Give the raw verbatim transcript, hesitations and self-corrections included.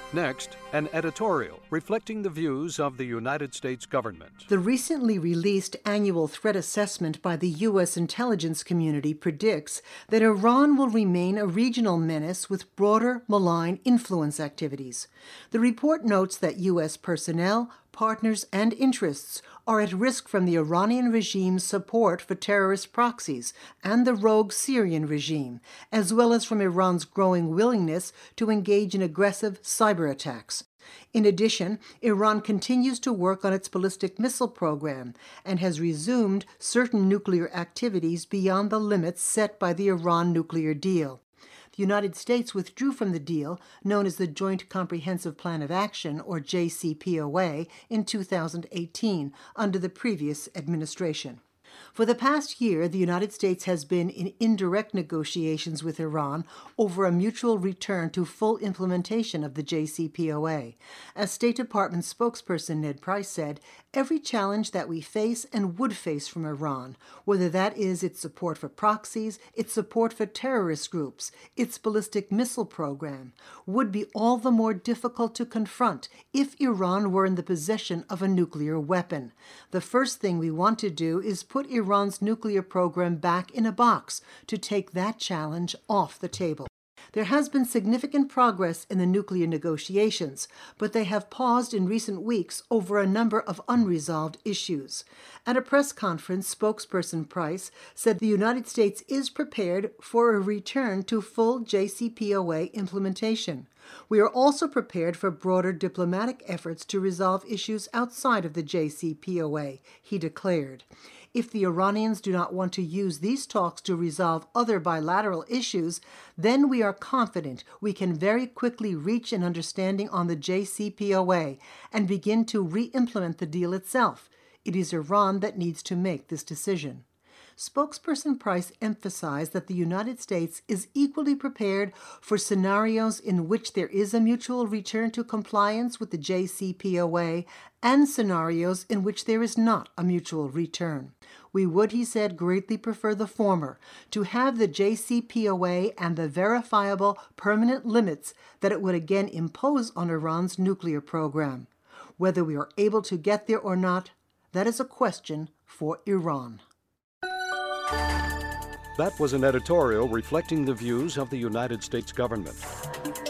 Next, an editorial reflecting the views of the United States government. The recently released annual threat assessment by the U S intelligence community predicts that Iran will remain a regional menace with broader malign influence activities. The report notes that U S personnel, partners, and interests are at risk from the Iranian regime's support for terrorist proxies and the rogue Syrian regime, as well as from Iran's growing willingness to engage in aggressive cyber attacks. In addition, Iran continues to work on its ballistic missile program and has resumed certain nuclear activities beyond the limits set by the Iran nuclear deal. The United States withdrew from the deal, known as the Joint Comprehensive Plan of Action, or J C P O A, in two thousand eighteen, under the previous administration. For the past year, the United States has been in indirect negotiations with Iran over a mutual return to full implementation of the J C P O A. As State Department spokesperson Ned Price said, every challenge that we face and would face from Iran, whether that is its support for proxies, its support for terrorist groups, its ballistic missile program, would be all the more difficult to confront if Iran were in the possession of a nuclear weapon. The first thing we want to do is put Iran's nuclear program back in a box to take that challenge off the table. There has been significant progress in the nuclear negotiations, but they have paused in recent weeks over a number of unresolved issues. At a press conference, spokesperson Price said the United States is prepared for a return to full J C P O A implementation. We are also prepared for broader diplomatic efforts to resolve issues outside of the J C P O A, he declared. If the Iranians do not want to use these talks to resolve other bilateral issues, then we are confident we can very quickly reach an understanding on the J C P O A and begin to re-implement the deal itself. It is Iran that needs to make this decision. Spokesperson Price emphasized that the United States is equally prepared for scenarios in which there is a mutual return to compliance with the J C P O A and scenarios in which there is not a mutual return. We would, he said, greatly prefer the former, to have the J C P O A and the verifiable permanent limits that it would again impose on Iran's nuclear program. Whether we are able to get there or not, that is a question for Iran. That was an editorial reflecting the views of the United States government.